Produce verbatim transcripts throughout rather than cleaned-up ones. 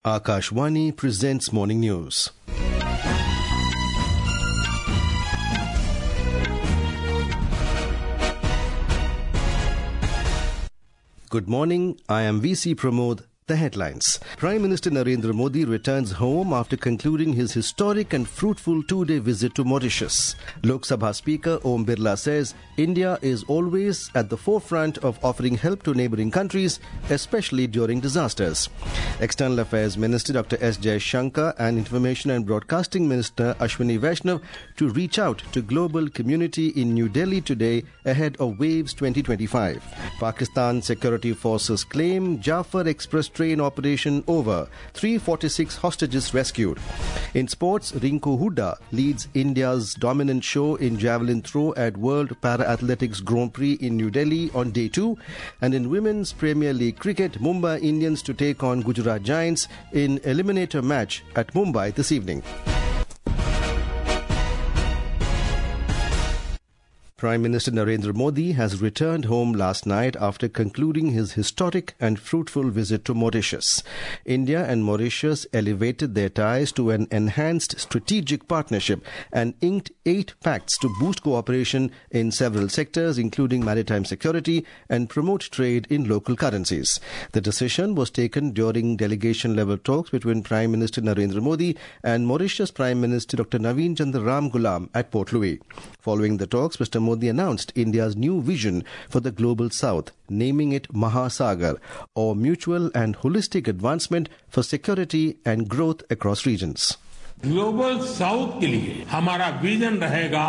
Akashvani presents Morning News. Good morning, I am V C Pramod. The headlines. Prime Minister Narendra Modi returns home after concluding his historic and fruitful two-day visit to Mauritius. Lok Sabha Speaker Om Birla says India is always at the forefront of offering help to neighbouring countries, especially during disasters. External Affairs Minister Doctor S. Jaishankar and Information and Broadcasting Minister Ashwini Vaishnav to reach out to global community in New Delhi today ahead of Waves twenty twenty-five. Pakistan Security Forces claim Jafar Express train operation over. three hundred forty-six hostages rescued. In sports, Rinku Hooda leads India's dominant show in javelin throw at World Para-Athletics Grand Prix in New Delhi on day two. And in Women's Premier League cricket, Mumbai Indians to take on Gujarat Giants in eliminator match at Mumbai this evening. Prime Minister Narendra Modi has returned home last night after concluding his historic and fruitful visit to Mauritius. India and Mauritius elevated their ties to an enhanced strategic partnership and inked eight pacts to boost cooperation in several sectors, including maritime security and promote trade in local currencies. The decision was taken during delegation-level talks between Prime Minister Narendra Modi and Mauritius Prime Minister Doctor Naveen Chandra Ramgoolam at Port Louis. Following the talks, Mister Modi announced India's new vision for the Global South, naming it Mahasagar, or Mutual and Holistic Advancement for Security and Growth across regions. Global south के लिए हमारा vision रहेगा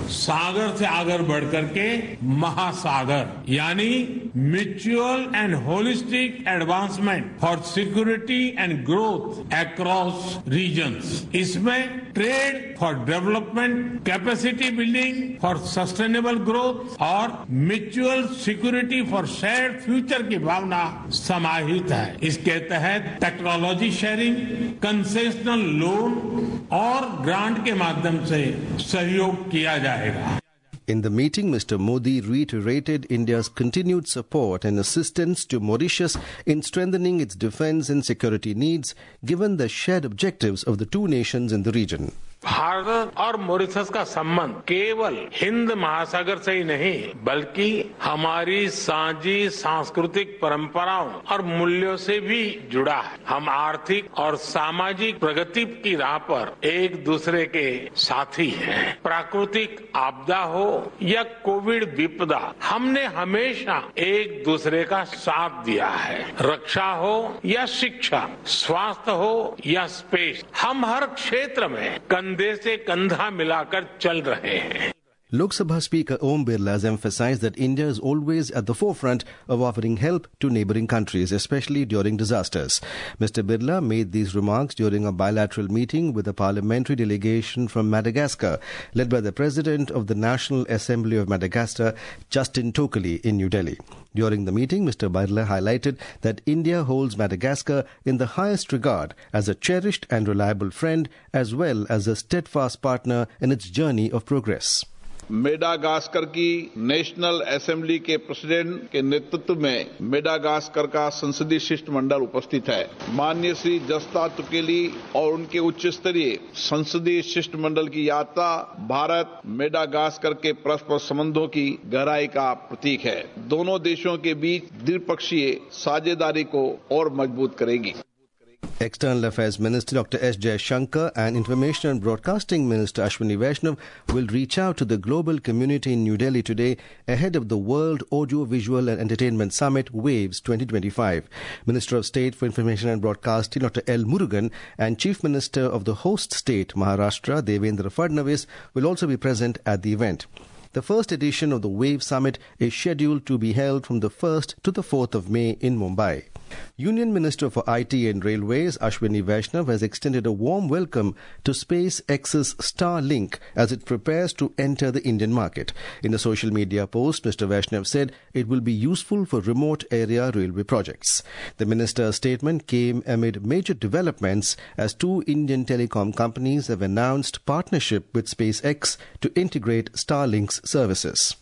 सागर से आगे बढ़कर के महासागर, यानी mutual and holistic advancement for security and growth across regions. इसमें trade for development, capacity building for sustainable growth और mutual security for shared future की भावना समाहित है. इसके तहत टेक्नोलॉजी शेयरिंग, कंसेशनल लोन और ग्रांट के माध्यम से सहयोग किया जाएगा. In the meeting, Mister Modi reiterated India's continued support and assistance to Mauritius in strengthening its defence and security needs, given the shared objectives of the two nations in the region. Bharat और Mauritius का संबंध केवल हिंद महासागर से ही नहीं, बल्कि हमारी साझी सांस्कृतिक परंपराओं और मूल्यों से भी जुड़ा है. हम आर्थिक और सामाजिक प्रगति की राह पर एक दूसरे के साथी हैं. प्राकृतिक आपदा हो या कोविड विपदा, हमने हमेशा एक दूसरे का साथ दिया है. रक्षा हो या शिक्षा, स्वास्थ्य हो या स्पेस, हम हर क्षेत्र में कंधे से कंधा मिलाकर चल रहे हैं. Lok Sabha Speaker Om Birla has emphasized that India is always at the forefront of offering help to neighbouring countries, especially during disasters. Mister Birla made these remarks during a bilateral meeting with a parliamentary delegation from Madagascar, led by the President of the National Assembly of Madagascar, Justin Tokely, in New Delhi. During the meeting, Mister Birla highlighted that India holds Madagascar in the highest regard as a cherished and reliable friend, as well as a steadfast partner in its journey of progress. Madagascar की national assembly के president के नेतृत्व में Madagascar का संसदीय शिष्टमंडल उपस्थित है. माननीय श्री जस्ता तुकेली और उनके उच्च स्तरीय संसदीय शिष्टमंडल की यात्रा भारत मेडागास्कर के परस्पर संबंधों की गहराई का प्रतीक है. दोनों देशों के बीच द्विपक्षीय साझेदारी को और मजबूत करेगी. External Affairs Minister Doctor S. Jaishankar and Information and Broadcasting Minister Ashwini Vaishnav will reach out to the global community in New Delhi today ahead of the World Audio Visual and Entertainment Summit Waves twenty twenty-five. Minister of State for Information and Broadcasting Doctor L. Murugan and Chief Minister of the host state Maharashtra Devendra Fadnavis will also be present at the event. The first edition of the Wave Summit is scheduled to be held from the first to the fourth of May in Mumbai. Union Minister for I T and Railways Ashwini Vaishnav has extended a warm welcome to SpaceX's Starlink as it prepares to enter the Indian market. In a social media post, Mister Vaishnav said it will be useful for remote area railway projects. The minister's statement came amid major developments as two Indian telecom companies have announced partnership with SpaceX to integrate Starlink's services.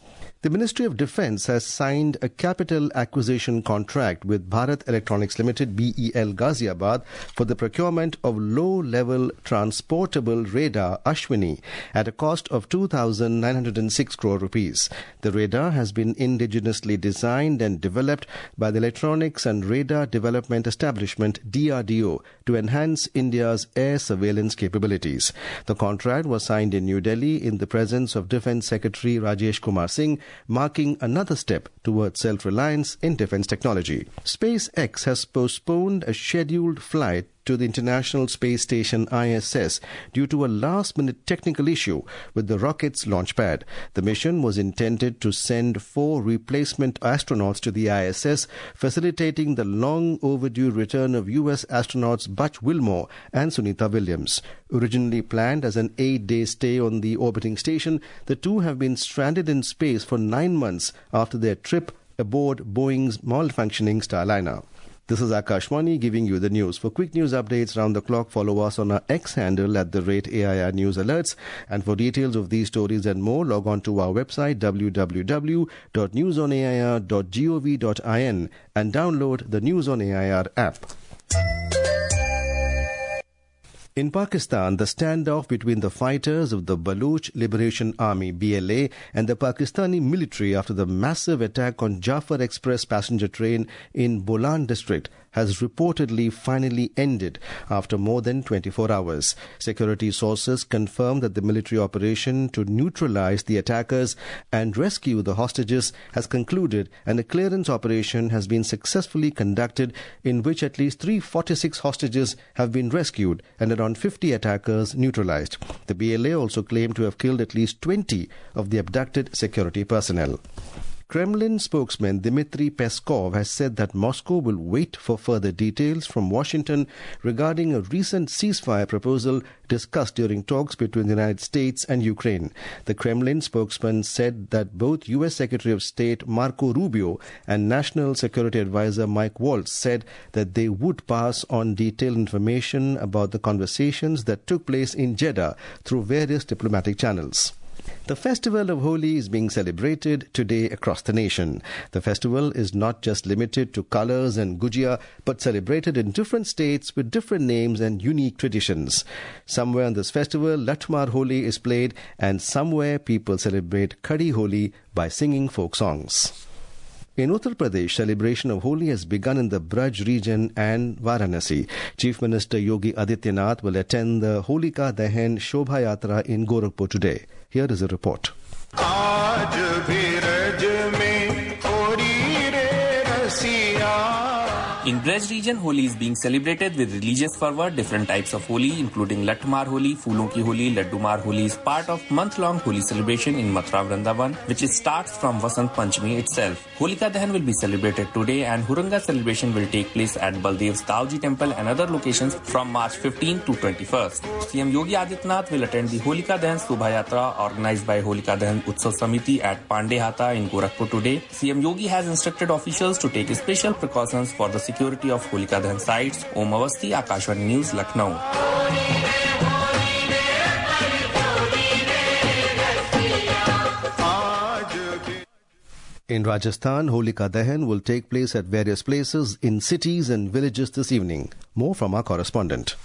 The Ministry of Defence has signed a capital acquisition contract with Bharat Electronics Limited B E L Ghaziabad for the procurement of low-level transportable radar Ashwini at a cost of two thousand nine hundred six crore rupees. The radar has been indigenously designed and developed by the Electronics and Radar Development Establishment D R D O to enhance India's air surveillance capabilities. The contract was signed in New Delhi in the presence of Defence Secretary Rajesh Kumar Singh, marking another step towards self-reliance in defence technology. SpaceX has postponed a scheduled flight to the International Space Station I S S due to a last-minute technical issue with the rocket's launch pad. The mission was intended to send four replacement astronauts to the I S S, facilitating the long-overdue return of U S astronauts Butch Wilmore and Sunita Williams. Originally planned as an eight-day stay on the orbiting station, the two have been stranded in space for nine months after their trip aboard Boeing's malfunctioning Starliner. This is Akashwani giving you the news. For quick news updates round the clock, follow us on our X handle at the rate A I R News Alerts. And for details of these stories and more, log on to our website w w w dot news on a i r dot gov dot in and download the News on A I R app. In Pakistan, the standoff between the fighters of the Baloch Liberation Army B L A and the Pakistani military after the massive attack on Jafar Express passenger train in Bolan district has reportedly finally ended after more than twenty-four hours. Security sources confirm that the military operation to neutralize the attackers and rescue the hostages has concluded, and a clearance operation has been successfully conducted in which at least three hundred forty-six hostages have been rescued and around fifty attackers neutralized. The B L A also claimed to have killed at least twenty of the abducted security personnel. Kremlin spokesman Dmitry Peskov has said that Moscow will wait for further details from Washington regarding a recent ceasefire proposal discussed during talks between the United States and Ukraine. The Kremlin spokesman said that both U S Secretary of State Marco Rubio and National Security Advisor Mike Waltz said that they would pass on detailed information about the conversations that took place in Jeddah through various diplomatic channels. The festival of Holi is being celebrated today across the nation. The festival is not just limited to colours and gujia, but celebrated in different states with different names and unique traditions. Somewhere on this festival, Latmar Holi is played, and somewhere people celebrate Khadi Holi by singing folk songs. In Uttar Pradesh, celebration of Holi has begun in the Braj region and Varanasi. Chief Minister Yogi Adityanath will attend the Holika Dahan Shobha Yatra in Gorakhpur today. Here is a report. In Braj region, Holi is being celebrated with religious fervor. Different types of Holi, including Latmar Holi, Phoolon ki Holi, Laddumar Holi, is part of month-long Holi celebration in Mathura Vrindavan, which starts from Vasant Panchami itself. Holika Dahan will be celebrated today, and Huranga celebration will take place at Baldev's Tauji Temple and other locations from March fifteenth to twenty-first. C M Yogi Adityanath will attend the Holika Dahan Shobha Yatra organized by Holika Dahan Utsav Samiti at Pandey Hata in Gorakhpur today. C M Yogi has instructed officials to take special precautions for the security of Holika Dahan sites. Om Awasthi, Akashvani News, Lucknow. In Rajasthan, Holika Dahan will take place at various places in cities and villages this evening. More from our correspondent.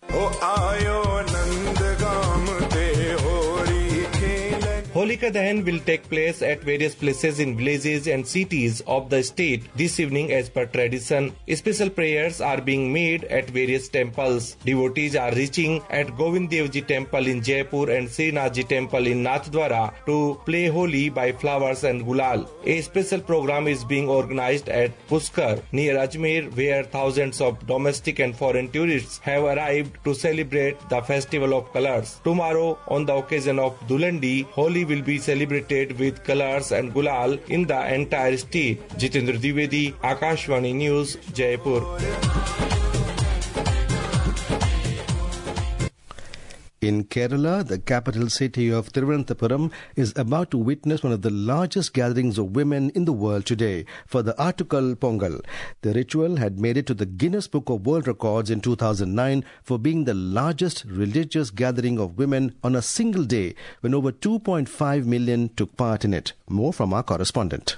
Holika Dahan will take place at various places in villages and cities of the state this evening as per tradition. Special prayers are being made at various temples. Devotees are reaching at Govind Dev Ji Temple in Jaipur and Srinath Ji Temple in Nathdwara to play Holi by flowers and gulal. A special program is being organized at Puskar near Ajmer, where thousands of domestic and foreign tourists have arrived to celebrate the festival of colors. Tomorrow, on the occasion of Dulandi, Holi will be celebrated with colors and gulal in the entire state. Jitendra Dwivedi, Akashvani News, Jaipur. In Kerala, the capital city of Thiruvananthapuram is about to witness one of the largest gatherings of women in the world today for the Attukal Pongal. The ritual had made it to the Guinness Book of World Records in two thousand nine for being the largest religious gathering of women on a single day when over two point five million took part in it. More from our correspondent.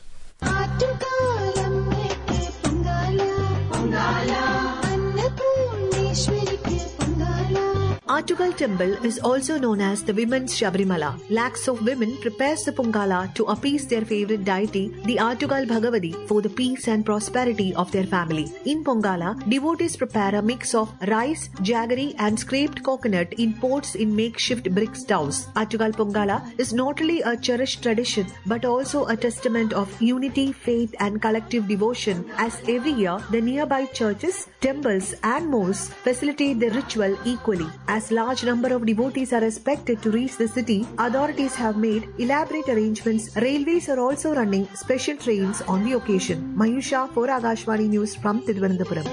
Attukal Temple is also known as the Women's Shabrimala. Lakhs of women prepares the Pongala to appease their favorite deity, the Attukal Bhagavati, for the peace and prosperity of their family. In Pongala, devotees prepare a mix of rice, jaggery and scraped coconut in pots in makeshift brick stoves. Attukal Pongala is not only a cherished tradition but also a testament of unity, faith and collective devotion, as every year the nearby churches, temples and mosques facilitate the ritual equally. As large number of devotees are expected to reach the city, authorities have made elaborate arrangements. Railways are also running special trains on the occasion. Mayusha for Akashvani News from Thiruvananthapuram.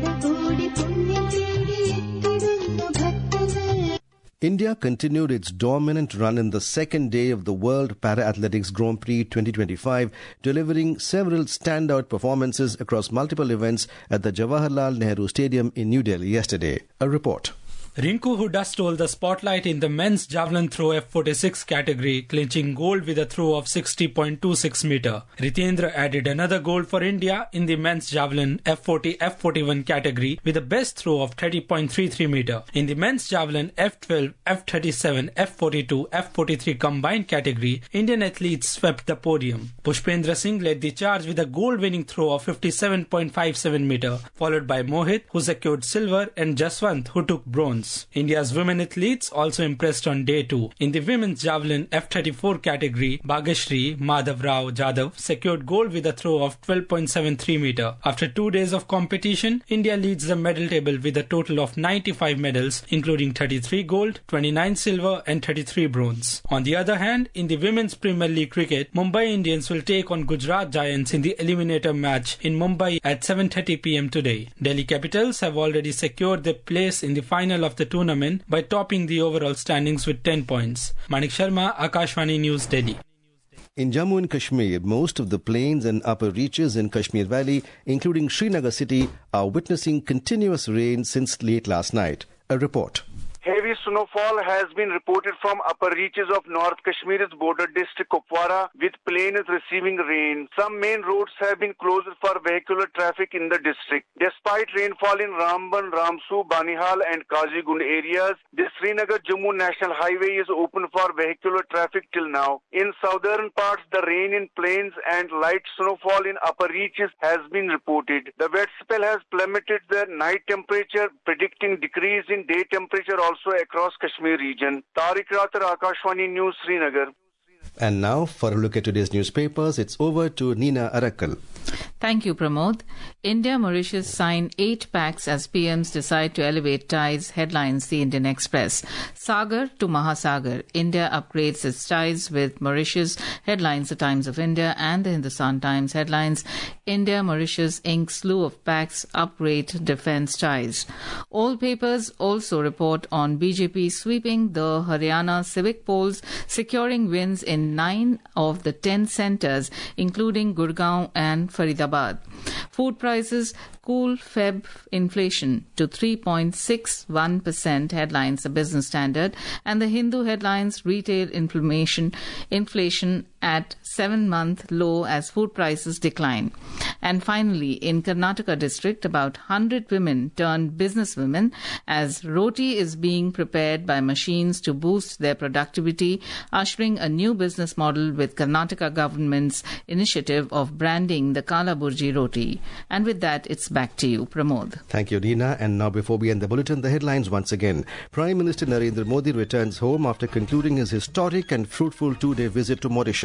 India continued its dominant run in the second day of the World Para-Athletics Grand Prix twenty twenty-five, delivering several standout performances across multiple events at the Jawaharlal Nehru Stadium in New Delhi yesterday. A report. Rinku Hooda stole the spotlight in the men's javelin throw F forty-six category, clinching gold with a throw of sixty point two six meter. Ritendra added another gold for India in the men's javelin F forty F forty-one category with a best throw of thirty point three three meter. In the men's javelin F twelve, F thirty-seven, F forty-two, F forty-three combined category, Indian athletes swept the podium. Pushpendra Singh led the charge with a gold-winning throw of fifty-seven point five seven meter, followed by Mohit, who secured silver, and Jaswant, who took bronze. India's women athletes also impressed on day two. In the women's javelin F thirty-four category, Bhagashri Madhav Rao Jadhav secured gold with a throw of twelve point seven three meter. After two days of competition, India leads the medal table with a total of ninety-five medals, including thirty-three gold, twenty-nine silver and thirty-three bronze. On the other hand, in the women's Premier League cricket, Mumbai Indians will take on Gujarat Giants in the eliminator match in Mumbai at seven thirty p m today. Delhi Capitals have already secured their place in the final of the tournament by topping the overall standings with ten points. Manik Sharma, Akashvani News, Delhi. In Jammu and Kashmir, most of the plains and upper reaches in Kashmir Valley, including Srinagar city, are witnessing continuous rain since late last night. A report. Heavy snowfall has been reported from upper reaches of North Kashmir's border district Kupwara, with plains receiving rain. Some main roads have been closed for vehicular traffic in the district. Despite rainfall in Ramban, Ramsu, Banihal and Kazigund areas, the Srinagar-Jammu National Highway is open for vehicular traffic till now. In southern parts, the rain in plains and light snowfall in upper reaches has been reported. The wet spell has plummeted the night temperature, predicting decrease in day temperature also across Kashmir region. Tariq Rathar, Akashvani News, Srinagar. And now, for a look at today's newspapers, it's over to Nina Arakal. Thank you, Pramod. India-Mauritius sign eight pacts as P Ms decide to elevate ties, headlines the Indian Express. Sagar to Mahasagar. India upgrades its ties with Mauritius, headlines the Times of India and the Hindustan Times, headlines India-Mauritius inks slew of pacts, upgrade defence ties. All papers also report on B J P sweeping the Haryana civic polls, securing wins in nine of the ten centres, including Gurgaon and Faridabad. Food prices cool Feb inflation to three point six one percent, headlines the Business Standard, and the Hindu headlines retail inflation inflation at seven-month low as food prices decline. And finally, in Karnataka district, about one hundred women turned businesswomen as roti is being prepared by machines to boost their productivity, ushering a new business model with Karnataka government's initiative of branding the Kala Burji roti. And with that, it's back to you, Pramod. Thank you, Nina. And now, before we end the bulletin, the headlines once again. Prime Minister Narendra Modi returns home after concluding his historic and fruitful two-day visit to Mauritius.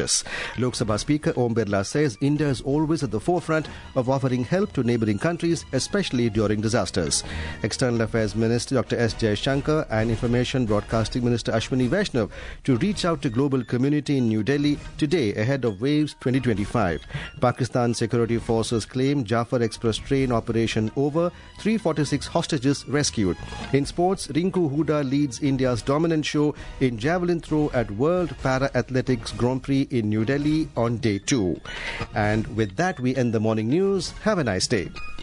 Mauritius. Lok Sabha Speaker Om Birla says India is always at the forefront of offering help to neighbouring countries, especially during disasters. External Affairs Minister Doctor S. Jaishankar and Information Broadcasting Minister Ashwini Vaishnav to reach out to global community in New Delhi today ahead of Waves twenty twenty-five. Pakistan security forces claim Jafar Express train operation over, three hundred forty-six hostages rescued. In sports, Rinku Huda leads India's dominant show in javelin throw at World Para Athletics Grand Prix in New Delhi on day two. And with that, we end the morning news. Have a nice day.